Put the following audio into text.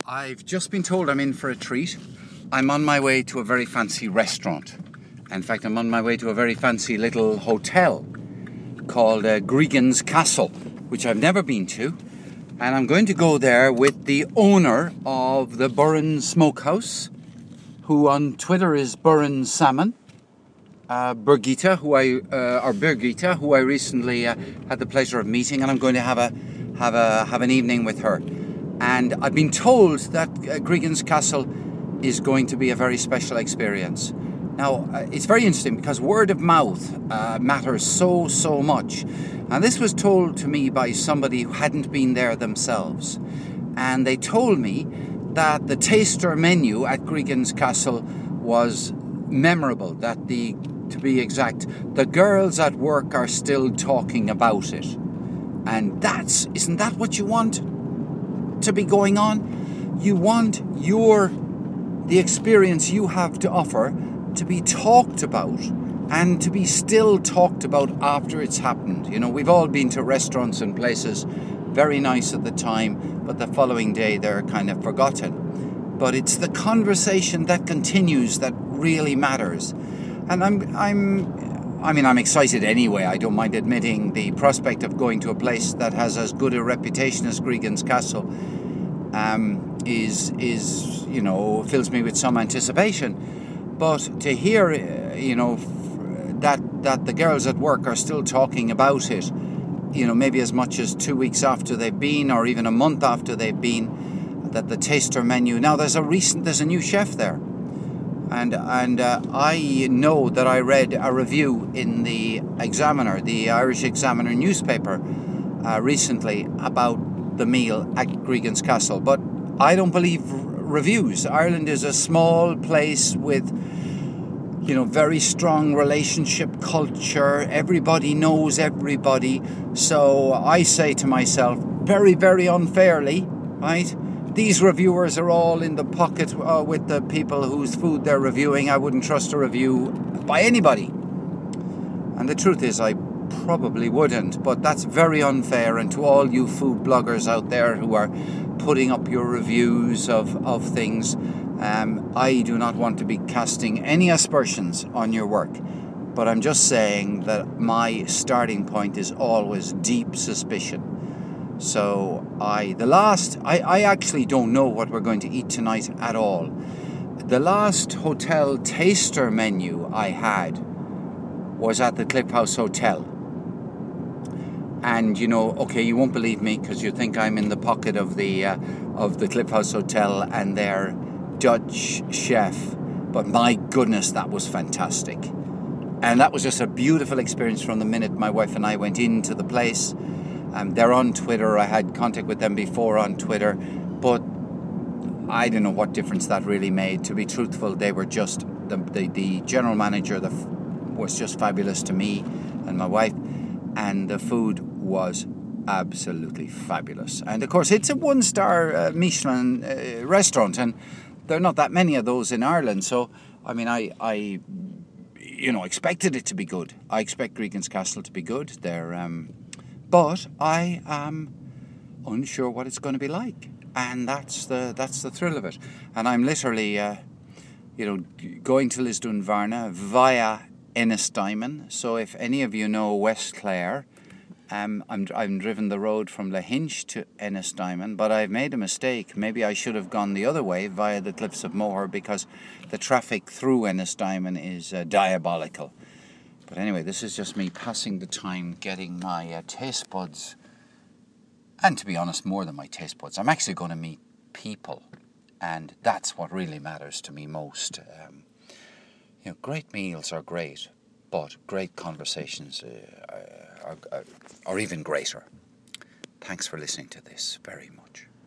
I've just been told I'm in for a treat. I'm on my way to a very fancy restaurant. In fact, I'm on my way to a very fancy little hotel called Gregan's Castle, which I've never been to. And I'm going to go there with the owner of the Burren Smokehouse, who on Twitter is Burren Salmon, Birgitta, who I recently had the pleasure of meeting, and I'm going to have an evening with her. And I've been told that Gregan's Castle is going to be a very special experience. Now, it's very interesting because word of mouth matters so much. And this was told to me by somebody who hadn't been there themselves. And they told me that the taster menu at Gregan's Castle was memorable, that to be exact, the girls at work are still talking about it. And isn't that what you want to be going on? You want the experience you have to offer to be talked about and to be still talked about after it's happened. You know, we've all been to restaurants and places very nice at the time, but the following day they're kind of forgotten. But it's the conversation that continues that really matters. And I'm excited anyway. I don't mind admitting the prospect of going to a place that has as good a reputation as Gregan's Castle is fills me with some anticipation. But to hear, that the girls at work are still talking about it, maybe as much as 2 weeks after they've been, or even a month after they've been, that the taster menu. Now there's a new chef there. And I know that I read a review in the Examiner, the Irish Examiner newspaper, recently about the meal at Gregan's Castle. But I don't believe reviews. Ireland is a small place with, very strong relationship culture. Everybody knows everybody. So I say to myself, very, very unfairly, right? These reviewers are all in the pocket with the people whose food they're reviewing. I wouldn't trust a review by anybody. And the truth is, I probably wouldn't. But that's very unfair. And to all you food bloggers out there who are putting up your reviews of things, I do not want to be casting any aspersions on your work. But I'm just saying that my starting point is always deep suspicion. So I actually don't know what we're going to eat tonight at all. The last hotel taster menu I had was at the Cliff House Hotel. And you won't believe me because you think I'm in the pocket of the Cliff House Hotel and their Dutch chef. But my goodness, that was fantastic. And that was just a beautiful experience from the minute my wife and I went into the place. They're on Twitter. I had contact with them before on Twitter, but I don't know what difference that really made. To be truthful, they were just the general manager was just fabulous to me and my wife, and the food was absolutely fabulous. And of course, it's a 1-star Michelin restaurant, and there are not that many of those in Ireland. So, I expected it to be good. I expect Gregan's Castle to be good. But I am unsure what it's going to be like, and that's the thrill of it. And I'm literally, going to Lisdoonvarna via Ennistimon. So if any of you know West Clare, I've driven the road from Lahinch to Ennistimon, but I've made a mistake. Maybe I should have gone the other way via the Cliffs of Moher, because the traffic through Ennistimon is diabolical. But anyway, this is just me passing the time getting my taste buds. And to be honest, more than my taste buds, I'm actually going to meet people. And that's what really matters to me most. Great meals are great, but great conversations are even greater. Thanks for listening to this very much.